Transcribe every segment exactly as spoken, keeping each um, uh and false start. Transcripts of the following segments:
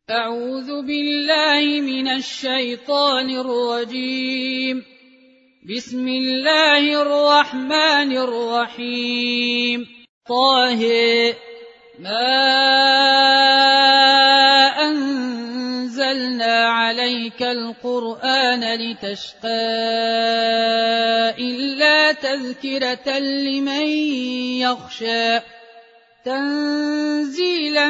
أعوذ بالله من الشيطان الرجيم. بسم الله الرحمن الرحيم. طه ما أنزلنا عليك القرآن لتشقى إلا تذكرة لمن يخشى تنزيلا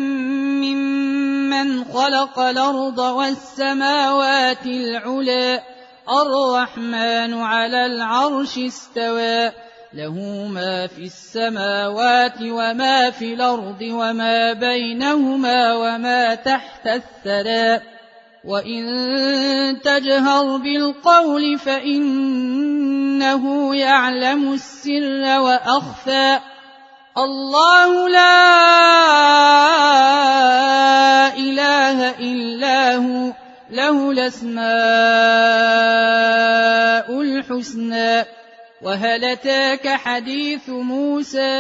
ممن خلق الأرض والسماوات العلى الرحمن على العرش استوى له ما في السماوات وما في الأرض وما بينهما وما تحت الثرى وإن تجهر بالقول فإنه يعلم السر وأخفى الله لا إله إلا هو له الأسماء الحسنى. وهل أتاك حديث موسى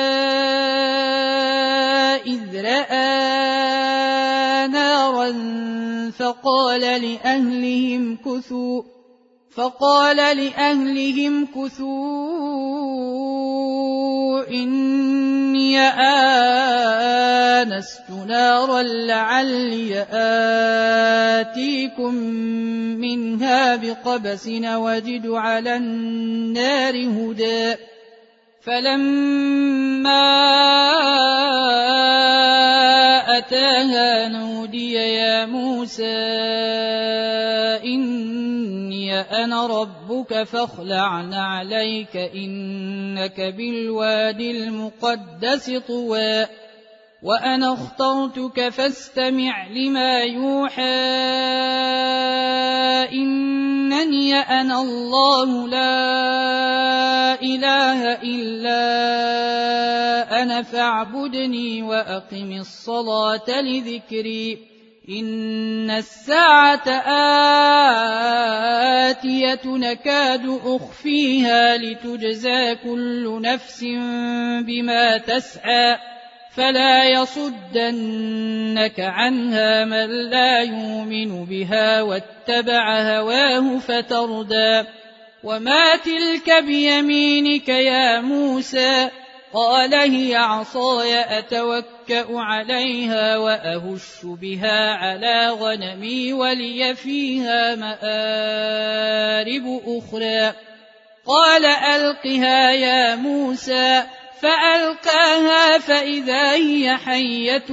إذ رأى نارا فقال لأهلهم كثوا فقال لأهلهم كثوا إني آنست نارا لعلي آتيكم منها بقبس وجد على النار هدى. فلما أتاها نودي يا موسى إني أنا ربك فاخلع نعليك إنك بالوادي المقدس طوى وأنا اخترتك فاستمع لما يوحى إنني أنا الله لا إله إلا أنا فاعبدني وأقم الصلاة لذكري إن الساعة آتية نكاد أخفيها لتجزى كل نفس بما تسعى فلا يصدنك عنها من لا يؤمن بها واتبع هواه فتردى. وما تلك بيمينك يا موسى قال هي عصاي أتوكأ عليها وأهش بها على غنمي ولي فيها مآرب أخرى. قال ألقها يا موسى فألقاها فإذا هي حية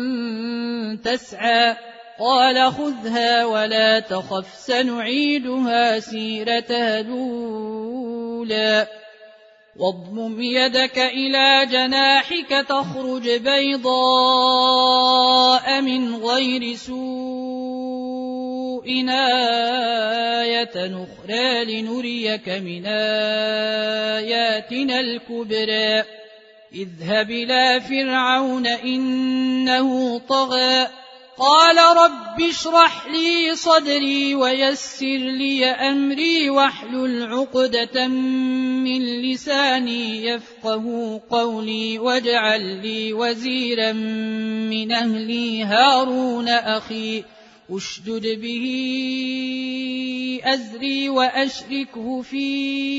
تسعى قال خذها ولا تخف سنعيدها سيرتها الأولى واضمم يدك إلى جناحك تخرج بيضاء من غير سوء آية أخرى لنريك من آياتنا الكبرى. اذهب إلى فرعون إنه طغى قال رب اشرح لي صدري ويسر لي أمري واحلل عقدة من لساني يفقه قولي واجعل لي وزيرا من أهلي هارون أخي أشدد به أزري وأشركه في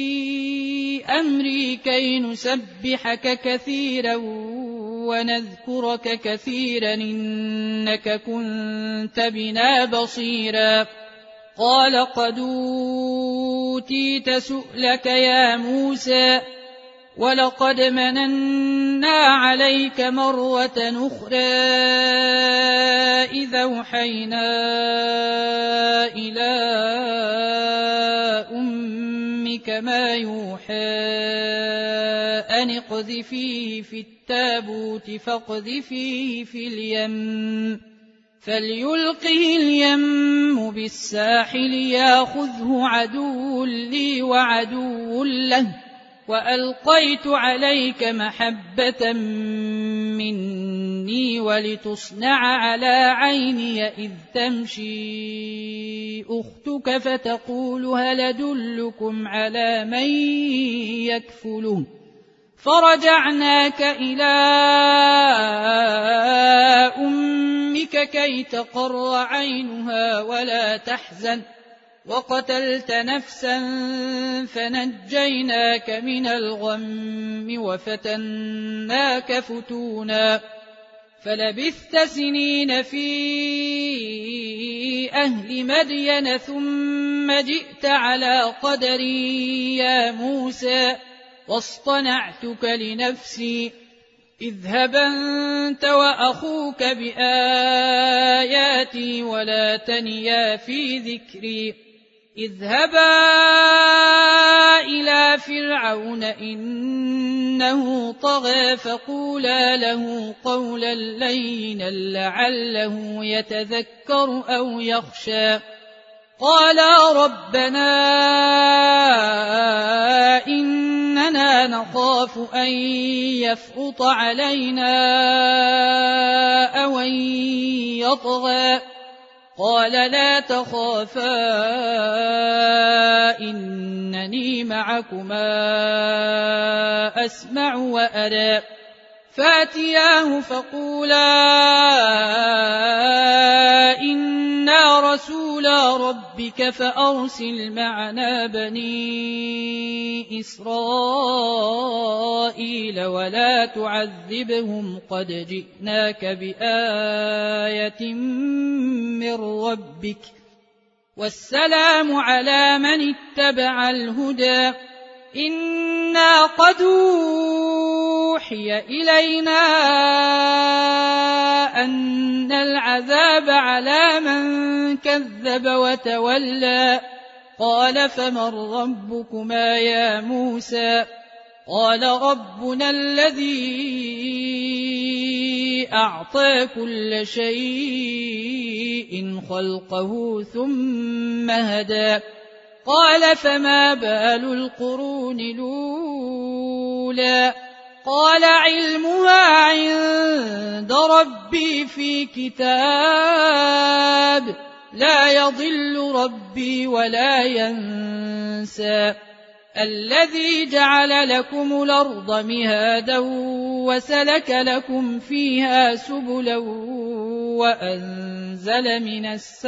أمري كي نسبحك كثيرا ونذكرك كثيرا إنك كنت بنا بصيرا. قال قد أوتيت سؤلك يا موسى ولقد مننا عليك مرة أخرى إذا أوحينا إلى أمك ما يوحى أن اقذفيه في التابوت فاقذفيه في اليم فليلقه اليم بالساحل ياخذه عدو لي وعدو له وألقيت عليك محبة مني ولتصنع على عيني إذ تمشي أختك فتقول هل أدلكم على من يكفله فرجعناك إلى أمك كي تقر عينها ولا تحزن وقتلت نفسا فنجيناك من الغم وفتناك فتونا فلبثت سنين في أهل مدين ثم جئت على قدري يا موسى واصطنعتك لنفسي اذهب أنت وأخوك بآياتي ولا تنيا في ذكري اذهبا إلى فرعون إنه طغى فقولا له قولا لينا لعله يتذكر أو يخشى قالا ربنا إننا نخاف أن يفرط علينا أو أن يطغى قال لا تخافا إنني معكما أسمع وأرى فاتياه فقولا إنا رسولا ربك فأرسل معنا بني إسرائيل ولا تعذبهم قد جئناك بآية من ربك والسلام على من اتبع الهدى إنا قد أوحي إلينا أن العذاب على من كذب وتولى قال فمن ربكما يا موسى قال ربنا الذي أعطى كل شيء خلقه ثم هدى قال فما بال القرون الأولى قال علمها عند ربي في كتاب لا يضل ربي ولا ينسى الذي جعل لكم الأرض مهادا وسلك لكم فيها سبلا وأنزل من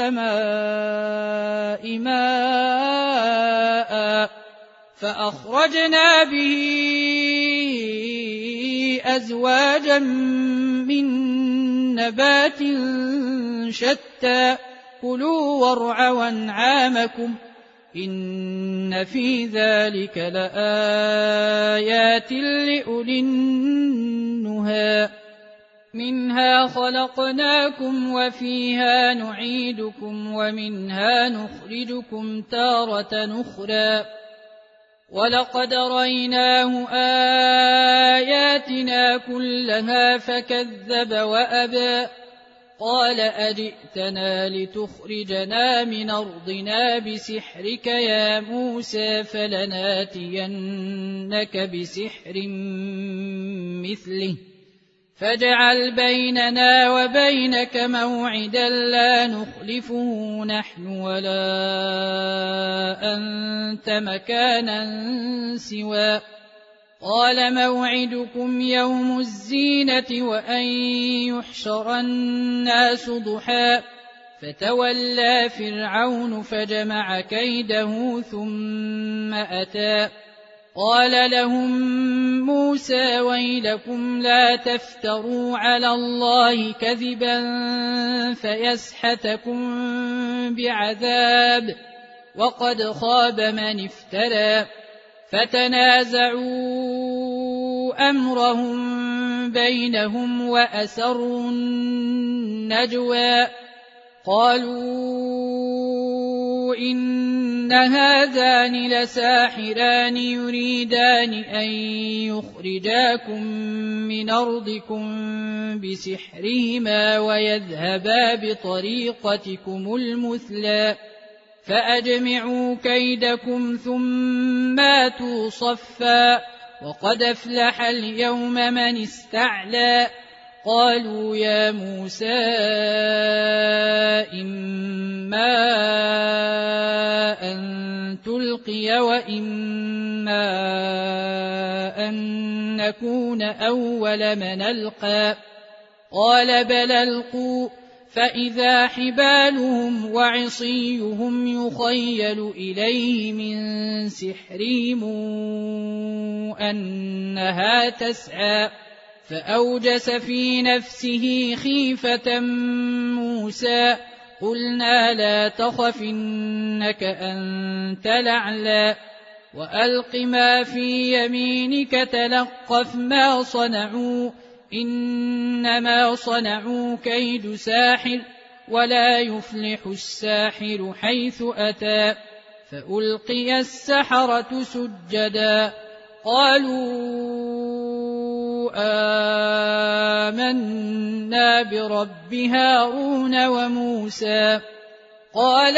السماء ماء فأخرجنا به أزواجا من نبات شتى كلوا وارعوا أنعامكم إن في ذلك لآيات لأولي النهى منها خلقناكم وفيها نعيدكم ومنها نخرجكم تارة أخرى ولقد رأيناه آياتنا كلها فكذب وأبى قال أجئتنا لتخرجنا من أرضنا بسحرك يا موسى فلناتينك بسحر مثله فاجعل بيننا وبينك موعدا لا نخلفه نحن ولا أنت مكانا سوى قال موعدكم يوم الزينة وأن يحشر الناس ضحى فتولى فرعون فجمع كيده ثم أتى قال لهم موسى ويلكم لا تفتروا على الله كذبا فيسحتكم بعذاب وقد خاب من افترى فتنازعوا أمرهم بينهم وأسروا النجوى قالوا إن هذان لساحران يريدان أن يخرجاكم من أرضكم بسحرهما ويذهبا بطريقتكم المثلى فأجمعوا كيدكم ثم آتوا صفا وقد أفلح اليوم من استعلى قالوا يا موسى إما أن تلقي وإما أن نكون أول من ألقى قال بل ألقوا فإذا حبالهم وعصيهم يخيل إليه من سحرهم أنها تسعى فأوجس في نفسه خيفة موسى قلنا لا تخف إنك أنت الأعلى وألق ما في يمينك تلقف ما صنعوا إنما صنعوا كيد ساحر ولا يفلح الساحر حيث أتى فألقي السحرة سجدا قالوا آمنا برب هارون وموسى قال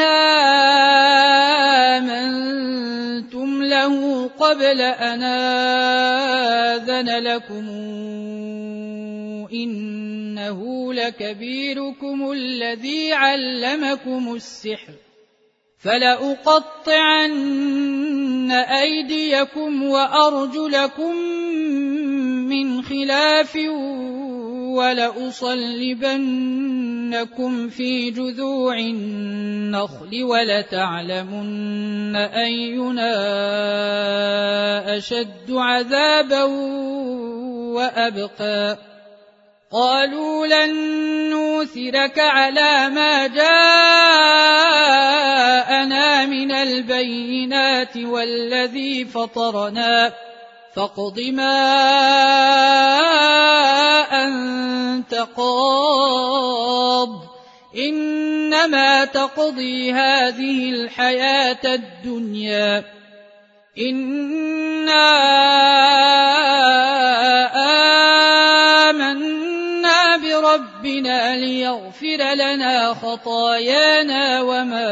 آمنتم له قبل أن آذن لكم إنه لكبيركم الذي علمكم السحر فلأقطعن أيديكم وأرجلكم من خلاف ولأصلبنكم في جذوع النخل ولتعلمن أينا أشد عذابا وأبقى قالوا لن نوثرك على ما جاءنا من البينات والذي فطرنا فاقض ما أنت قاض إنما تقضي هذه الحياة الدنيا إنا آمنا بربنا ليغفر لنا خطايانا وما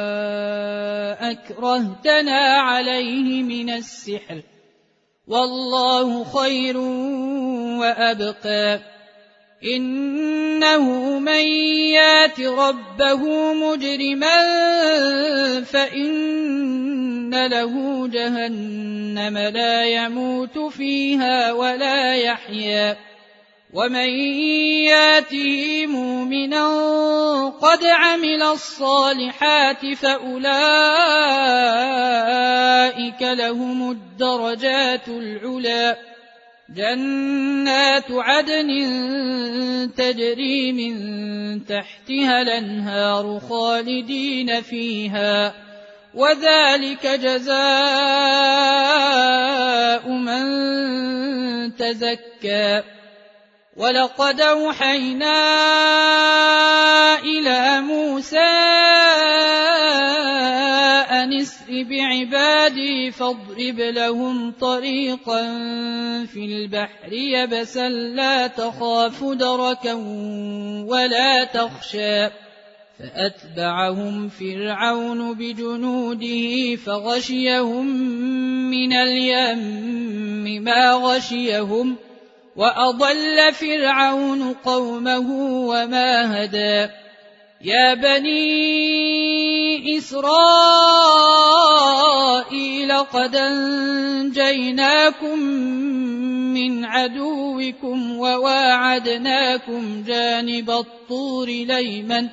أكرهتنا عليه من السحر والله خير وأبقى إنه من يات ربه مجرما فإن له جهنم لا يموت فيها ولا يحيا ومن ياته مؤمنا قد عمل الصالحات فأولئك لهم الدرجات العلى جنات عدن تجري من تحتها الأنهار خالدين فيها وذلك جزاء من تزكى ولقد أوحينا إلى موسى أن اسر بعبادي فاضرب لهم طريقا في البحر يبسا لا تخاف دركا ولا تخشى فأتبعهم فرعون بجنوده فغشيهم من اليم ما غشيهم وأضل فرعون قومه وما هدى يا بني إسرائيل قد أنجيناكم من عدوكم وواعدناكم جانب الطور الأيمن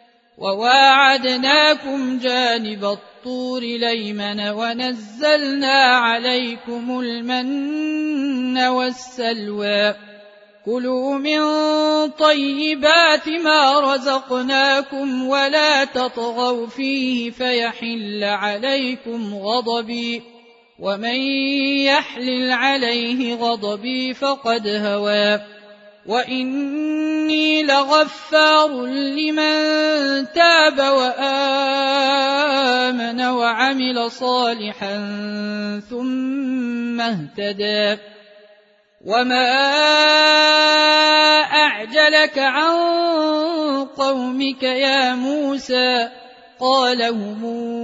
وواعدناكم جانب الطور الأيمن ونزلنا عليكم المن والسلوى كلوا من طيبات ما رزقناكم ولا تطغوا فيه فيحل عليكم غضبي ومن يحلل عليه غضبي فقد هوى وإني لغفار لمن تاب وآمن وعمل صالحا ثم اهتدى وما أعجلك عن قومك يا موسى قال هم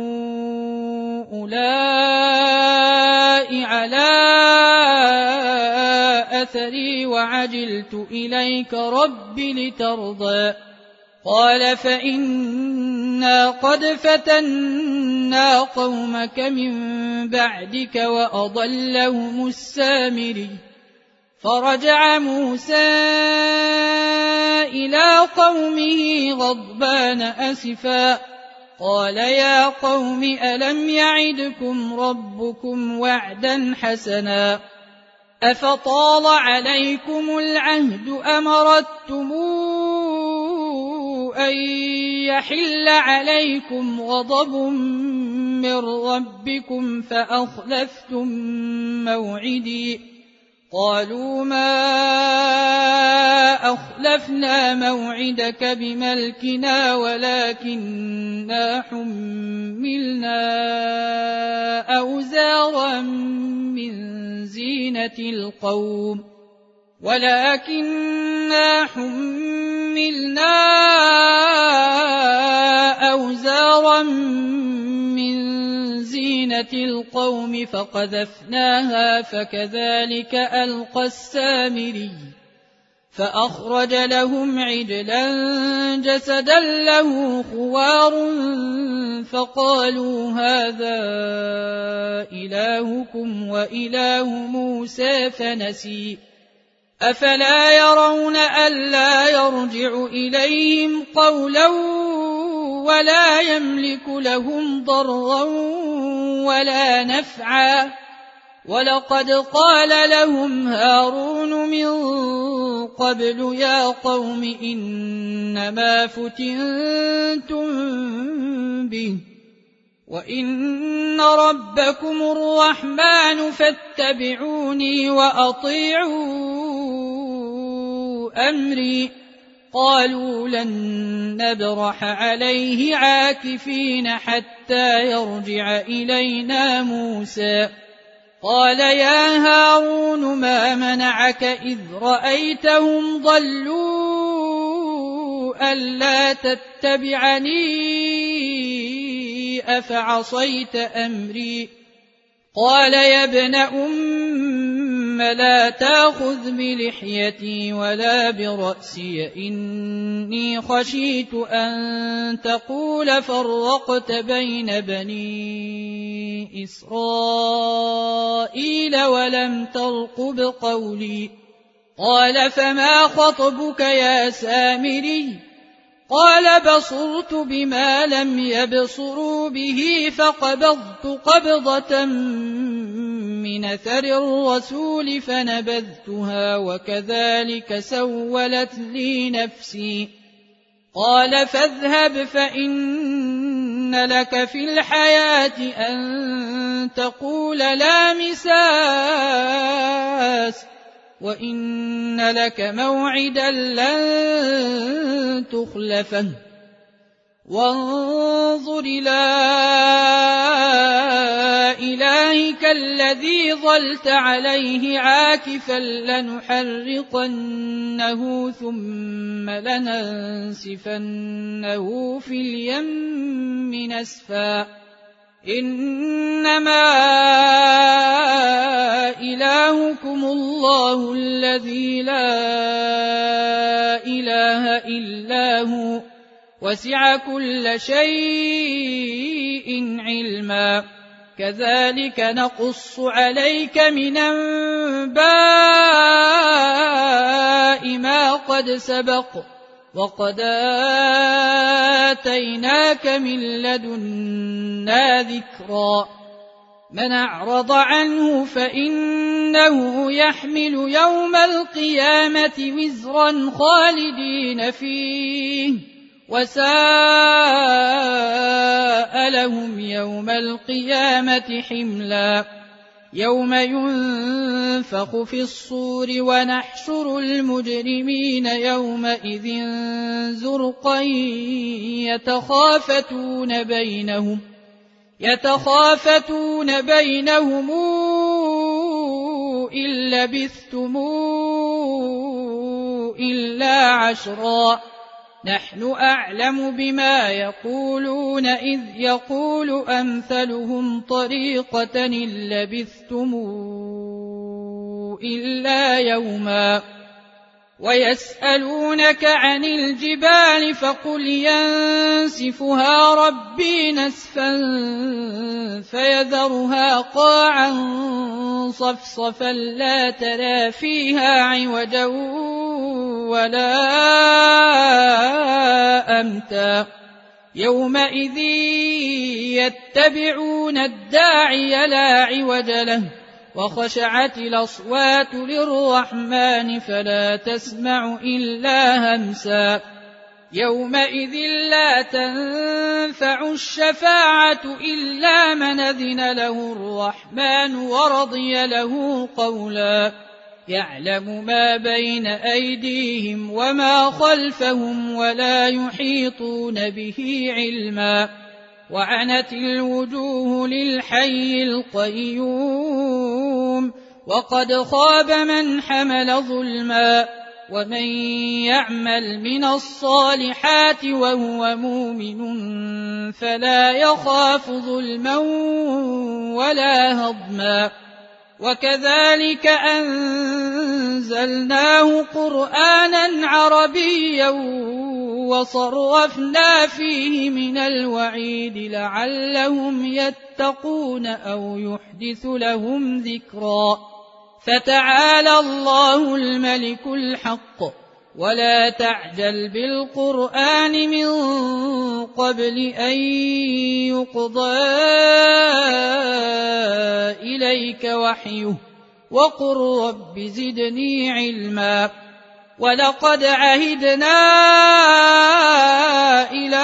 أولئك على أثري وعجلت إليك رب لترضى قال فإنا قد فتنا وفتنا قومك من بعدك وأضلهم السامري فرجع موسى إلى قومه غضبان أسفا قال يا قوم ألم يعدكم ربكم وعدا حسنا أفطال عليكم العهد أم أردتم أن يحل عليكم غضب من ربكم فأخلفتم موعدي قالوا ما أخلفنا موعدك بملكنا ولكننا حملنا أوزارا من زينة القوم ولكننا حملنا أوزارا من زينة القوم فقذفناها فكذلك ألقى السامري فأخرج لهم عجلا جسدا له خوار فقالوا هذا إلهكم وإله موسى فنسي أفلا يرون ألا يرجع إليهم قولا ولا يملك لهم ضرا ولا نفعا ولقد قال لهم هارون من قبل يا قوم إنما فتنتم به وإن ربكم الرحمن فاتبعوني وأطيعوا أمري قالوا لن نبرح عليه عاكفين حتى يرجع إلينا موسى قال يا هارون ما منعك إذ رأيتهم ضلوا ألا تتبعني أفعصيت أمري قال يا ابن أم لا تأخذ بلحيتي ولا برأسي إني خشيت أن تقول فرقت بين بني إسرائيل ولم ترقب قولي قال فما خطبك يا سامري قال بصرت بما لم يبصروا به فقبضت قبضة من أثر الرسول فنبذتها وكذلك سولت لي نفسي قال فاذهب فإن لك في الحياة أن تقول لا مساس وإن لك موعدا لن تخلفه وانظر إلى إلهك الذي ظلت عليه عاكفا لنحرقنه ثم لننسفنه في اليم نسفا إنما إلهكم الله الذي لا إله إلا هو وسع كل شيء علما كذلك نقص عليك من أنباء ما قد سبق وقد آتيناك من لدنا ذكرا من أعرض عنه فإنه يحمل يوم القيامة وزرا خالدين فيه وساء لهم يوم القيامة حملا يوم ينفخ في الصور ونحشر المجرمين يومئذ زرقا يتخافتون بينهم يتخافتون بينهم إن لبثتم إلا عشرا نحن أعلم بما يقولون إذ يقول أمثلهم طريقة إن لبثتم إلا يوما ويسألونك عن الجبال فقل ينسفها ربي نسفا فيذرها قاعا صفصفا لا ترى فيها عوجا ولا أمتا يومئذ يتبعون الداعي لا عوج له وخشعت الأصوات للرحمن فلا تسمع إلا همسا يومئذ لا تنفع الشفاعة إلا من أذن له الرحمن ورضي له قولا يعلم ما بين أيديهم وما خلفهم ولا يحيطون به علما وعنت الوجوه للحي القيوم وقد خاب من حمل ظلما ومن يعمل من الصالحات وهو مؤمن فلا يخاف ظلما ولا هضما وكذلك أنزلناه قرآنا عربيا وصرفنا فيه من الوعيد لعلهم يتقون أو يحدث لهم ذكرا فتعالى الله الملك الحق ولا تعجل بالقرآن من قبل أن يقضى إليك وحيه وقل رب زدني علما ولقد عهدنا إلى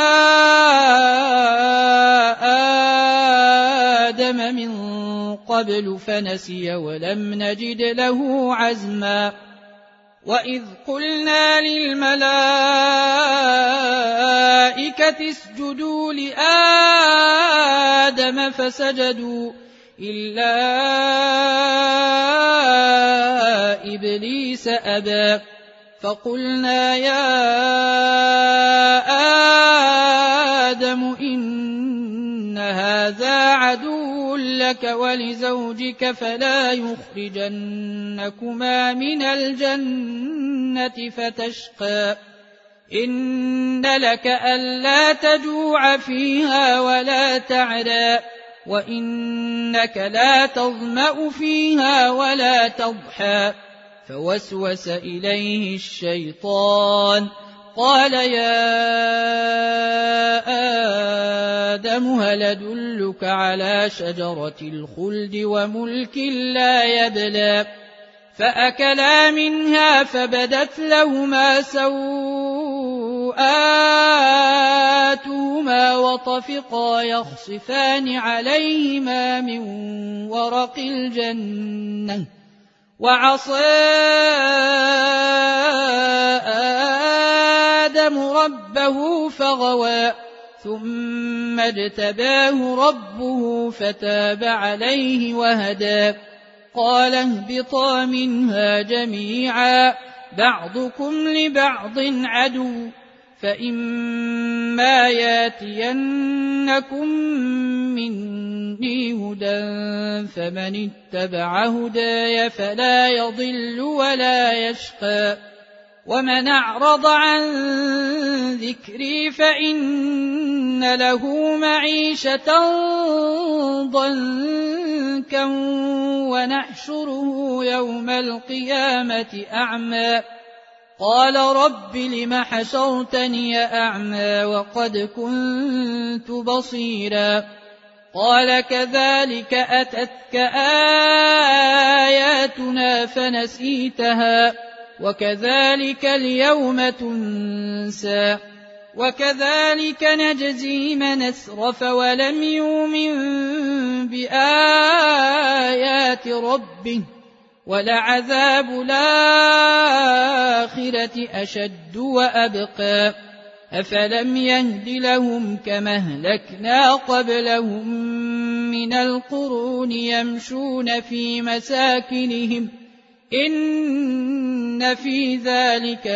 آدم من قبل فنسي ولم نجد له عزما وإذ قلنا للملائكة اسجدوا لآدم فسجدوا إلا إبليس أبى فقلنا يا آدم إن هذا عدو لك ولزوجك فلا يخرجنكما من الجنة فتشقى إن لك ألا تجوع فيها ولا تعرى وإنك لا تظمأ فيها ولا تضحى فوسوس إليه الشيطان قال يا آدم هل أدلك على شجرة الخلد وملك لا يبلى فأكلا منها فبدت لهما سوآتهما وطفقا يخصفان عليهما من ورق الجنة وعصى آدم ربه فغوى ثم اجتباه ربه فتاب عليه وهدى قال اهبطا منها جميعا بعضكم لبعض عدو فإما ياتينكم مني هدى فمن اتبع هداي فلا يضل ولا يشقى ومن أعرض عن ذكري فإن له معيشة ضنكا ونحشره يوم القيامة أعمى قال رب لم حشرتني أعمى وقد كنت بصيرا قال كذلك أتتك آياتنا فنسيتها وكذلك اليوم تنسى وكذلك نجزي من أسرف ولم يؤمن بآيات ربه ولعذاب الآخرة أشد وأبقى أفلم يهد لهم كما أهلكنا قبلهم من القرون يمشون في مساكنهم إن في ذلك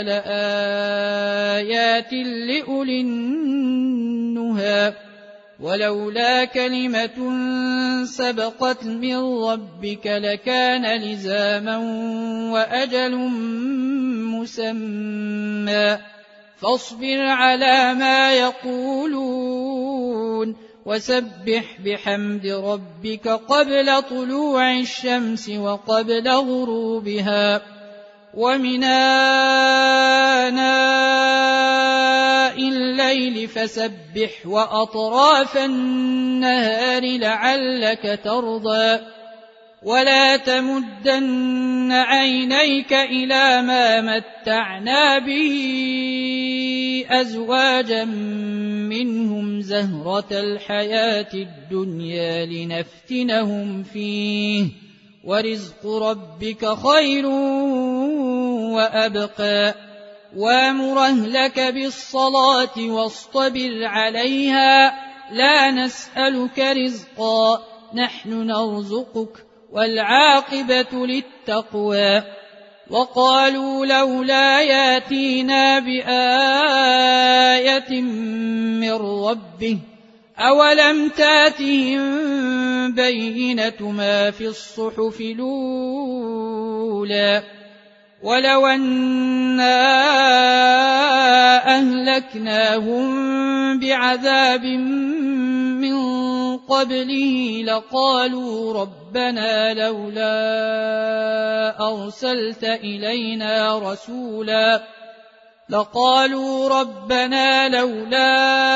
لآيات لأولي النهى ولولا كلمة سبقت من ربك لكان لزاما وأجل مسمى فاصبر على ما يقولون وسبح بحمد ربك قبل طلوع الشمس وقبل غروبها ومن آناء الليل فسبح وأطراف النهار لعلك ترضى ولا تمدن عينيك إلى ما متعنا به أزواجا منهم زهرة الحياة الدنيا لنفتنهم فيه ورزق ربك خير وأبقى وامر أهلك بالصلاة واصطبر عليها لا نسألك رزقا نحن نرزقك والعاقبة للتقوى وقالوا لولا ياتينا بآية من ربه أولم تاتهم بينة ما في الصحف الأولى ولو أنا أهلكناهم بعذاب من قبله لقالوا ربنا لولا أرسلت إلينا رسولا لقالوا ربنا لولا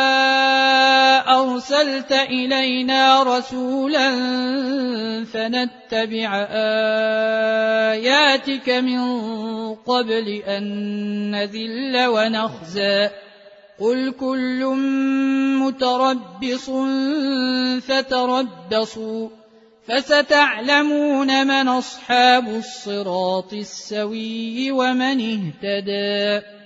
أرسلت إلينا رسولا فنتبع آياتك من قبل أن نذل ونخزى قل كل متربص فتربصوا فستعلمون من أصحاب الصراط السوي ومن اهتدى.